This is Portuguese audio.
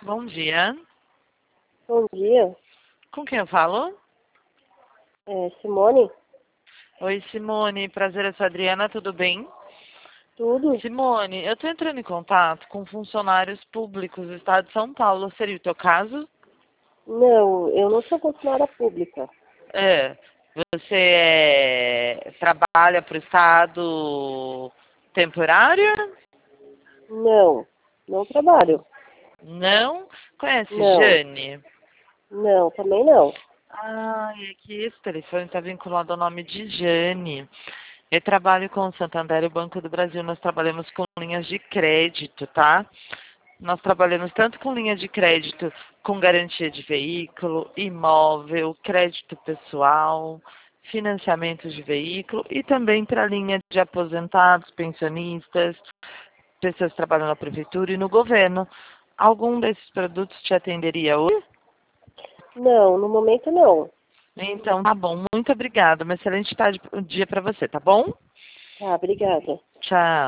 Bom dia. Bom dia, Com quem eu falo? Simone, Oi, Simone. Prazer, eu sou a Adriana, tudo bem? tudo? Simone, eu estou entrando em contato com funcionários públicos do Estado de São Paulo. Seria o teu caso? Não, eu não sou funcionária pública. É. Você trabalha para o Estado temporário? Não, não trabalho. Não? Conhece Não, Jane? não, também não. Ah, é que esse telefone está vinculado ao nome de Jane. Eu trabalho com o Santander e o Banco do Brasil. Nós trabalhamos com linhas de crédito, tá? Nós trabalhamos tanto com linha de crédito com garantia de veículo, imóvel, crédito pessoal, financiamento de veículo e também para a linha de aposentados, pensionistas, pessoas que trabalham na prefeitura e no governo. Algum desses produtos te atenderia hoje? Não, no momento não. Então, tá bom. Muito obrigada. Uma excelente tarde, dia para você, tá bom? Tá, obrigada. Tchau.